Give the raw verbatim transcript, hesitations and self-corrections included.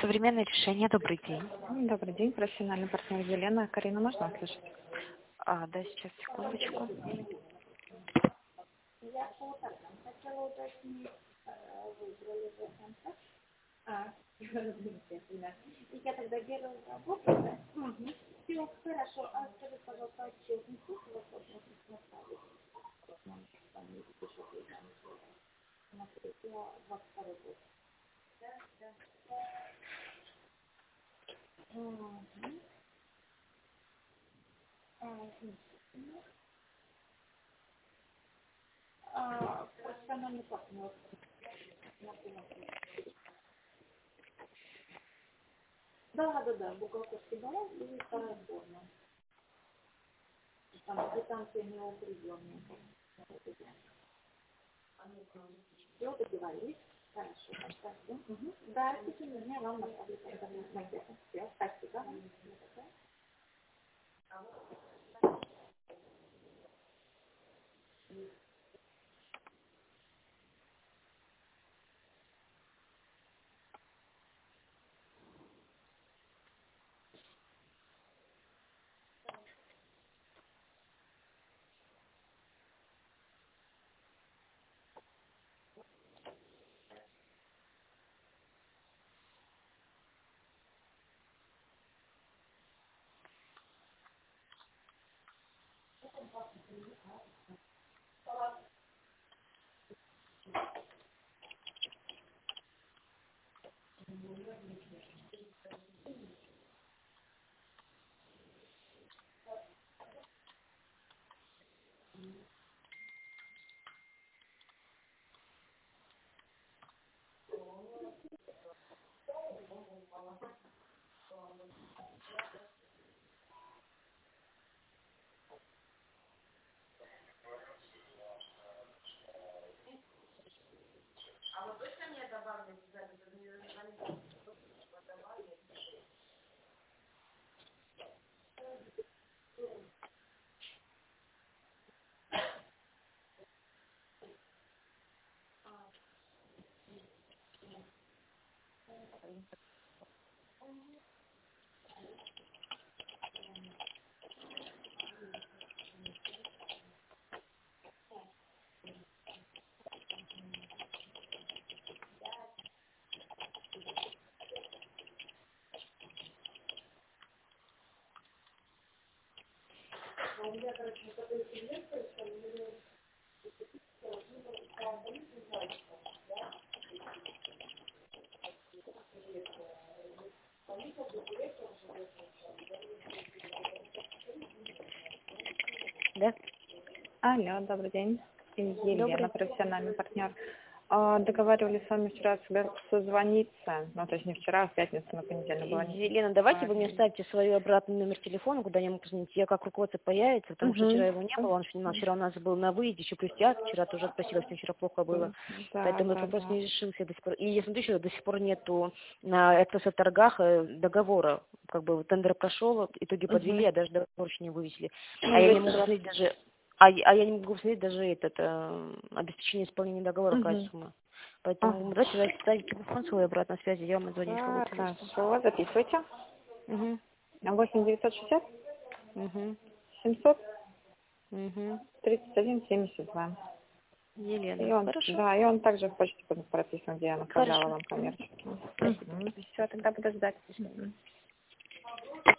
Современное решение. Добрый день. Добрый день, профессиональный партнер Елена. Карина, можно услышать? А, да, сейчас, секундочку. Я хотела уточнить, выбрали вы контакт. А, и я тогда делаю работу, да? Угу. Все, хорошо. А скажи, пожалуйста, отчетный курс у вас должен поставить? Смотрите, двадцать второй год. Да, да. Угу. А, профессиональный партнер. Да, да, да, бухгалтерский баланс и вторая форма. Там квитанция неопределенная. Все, договорились. Хорошо, спасибо. Угу. Да, в течение дня вам направлю контактную. Все, спасибо. Да? Алло, добрый день. Елена, Добрый. профессиональный партнер. А, договаривались с вами вчера созвониться, ну, то есть не вчера, а в пятницу, на понедельник было. Елена, давайте вы мне ставьте свой обратный номер телефона, куда я могу позвонить. Я как руководство появится, потому что вчера его не было, он вчера, вчера у нас был на выезде, еще плюс театр, вчера тоже отпросилась, мне вчера плохо было. Да, Поэтому да, этот вопрос да. не решился до сих пор. И я смотрю, что до сих пор нету на эр тэ эс торгах э, договора. Как бы тендер прошел, итоги подвели, а даже договор еще не вывесили. А я не могу посмотреть даже, а, я- а я не могу посмотреть даже этот э, обеспечение исполнения договора, какая сумма. Поэтому Ага. давайте ставить телефон свой обратной связи, я вам отзвоню, если будет средства. Хорошо, записывайте. Угу. восемь девятьсот шестьдесят Угу. семьсот Угу. тридцать один семьдесят два. Елена. И он, Хорошо. да, и он также в почте прописан, где я направляла Хорошо. вам коммерчески. Спасибо. Все, тогда буду ждать. Мгм.